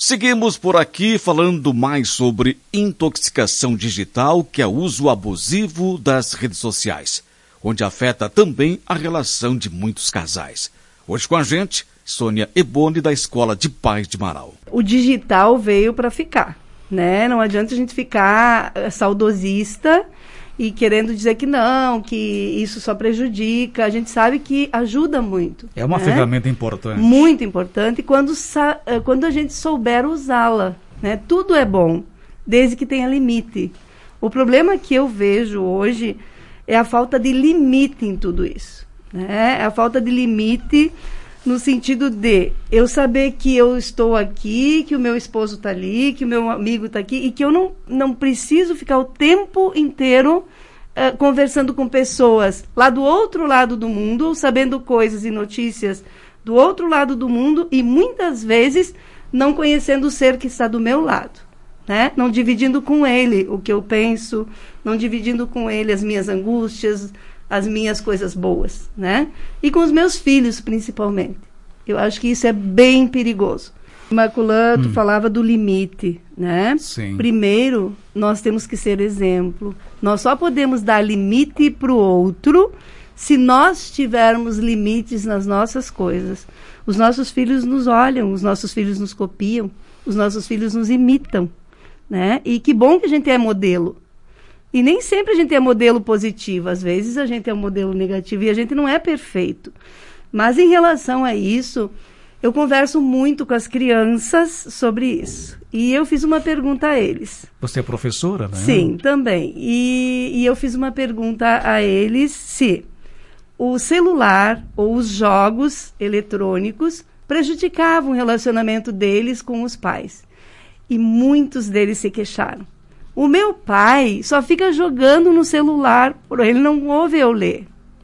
Seguimos por aqui falando mais sobre intoxicação digital, que é o uso abusivo das redes sociais, onde afeta também a relação de muitos casais. Hoje com a gente, Sônia Eboni, da Escola de Paz de Marau. O digital veio para ficar, né? Não adianta a gente ficar saudosista e querendo dizer que não, que isso só prejudica. A gente sabe que ajuda muito. É uma ferramenta importante. Muito importante quando a gente souber usá-la, né? Tudo é bom, desde que tenha limite. O problema que eu vejo hoje é a falta de limite em tudo isso, né? A falta de limite no sentido de eu saber que eu estou aqui, que o meu esposo está ali, que o meu amigo está aqui, e que eu não preciso ficar o tempo inteiro conversando com pessoas lá do outro lado do mundo, sabendo coisas e notícias do outro lado do mundo, e muitas vezes não conhecendo o ser que está do meu lado, né? Não dividindo com ele o que eu penso, não dividindo com ele as minhas angústias, as minhas coisas boas, né? E com os meus filhos, principalmente. Eu acho que isso é bem perigoso. Imaculã, tu falava do limite, né? Sim. Primeiro, nós temos que ser exemplo. Nós só podemos dar limite para o outro se nós tivermos limites nas nossas coisas. Os nossos filhos nos olham, os nossos filhos nos copiam, os nossos filhos nos imitam, né? E que bom que a gente é modelo. E nem sempre a gente é modelo positivo, às vezes a gente é um modelo negativo e a gente não é perfeito. Mas em relação a isso, eu converso muito com as crianças sobre isso. E eu fiz uma pergunta a eles. Você é professora, né? Sim, também. E eu fiz uma pergunta a eles se o celular ou os jogos eletrônicos prejudicavam o relacionamento deles com os pais. E muitos deles se queixaram. O meu pai só fica jogando no celular, ele não ouve eu ler.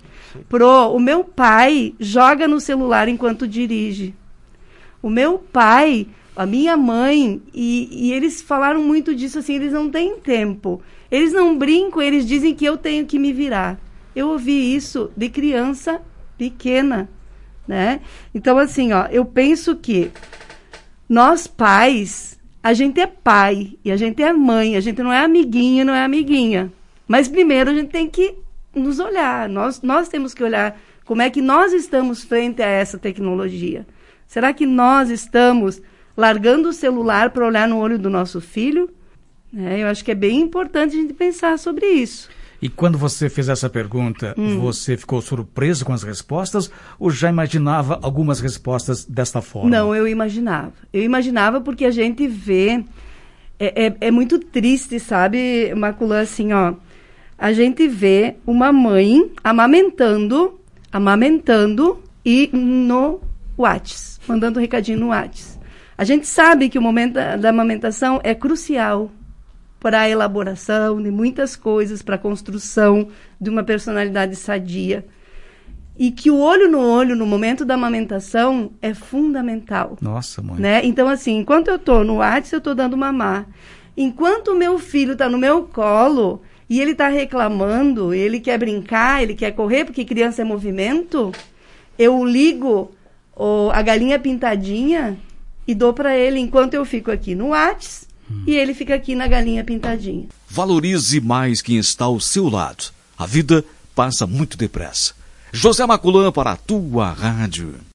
O meu pai joga no celular enquanto dirige. O meu pai, a minha mãe, e eles falaram muito disso, assim, eles não têm tempo. Eles não brincam, eles dizem que eu tenho que me virar. Eu ouvi isso de criança pequena, né? Então, assim, eu penso que nós pais, a gente é pai e a gente é mãe, a gente não é amiguinha, não é amiguinha. Mas primeiro a gente tem que nos olhar, nós temos que olhar como é que nós estamos frente a essa tecnologia. Será que nós estamos largando o celular para olhar no olho do nosso filho? Eu acho que é bem importante a gente pensar sobre isso. E quando você fez essa pergunta, você ficou surpreso com as respostas ou já imaginava algumas respostas desta forma? Não, eu imaginava. Eu imaginava porque a gente vê... É muito triste, sabe, Imaculã, assim, a gente vê uma mãe amamentando e no WhatsApp, mandando um recadinho no WhatsApp. A gente sabe que o momento da amamentação é crucial para a elaboração de muitas coisas, para a construção de uma personalidade sadia. E que o olho no momento da amamentação é fundamental. Nossa, mãe. Né? Então, assim, enquanto eu estou no WhatsApp, eu estou dando mamar. Enquanto o meu filho está no meu colo e ele está reclamando, ele quer brincar, ele quer correr, porque criança é movimento, eu ligo a galinha pintadinha e dou para ele enquanto eu fico aqui no WhatsApp e ele fica aqui na galinha pintadinha. Valorize mais quem está ao seu lado. A vida passa muito depressa. José Imaculã para a tua rádio.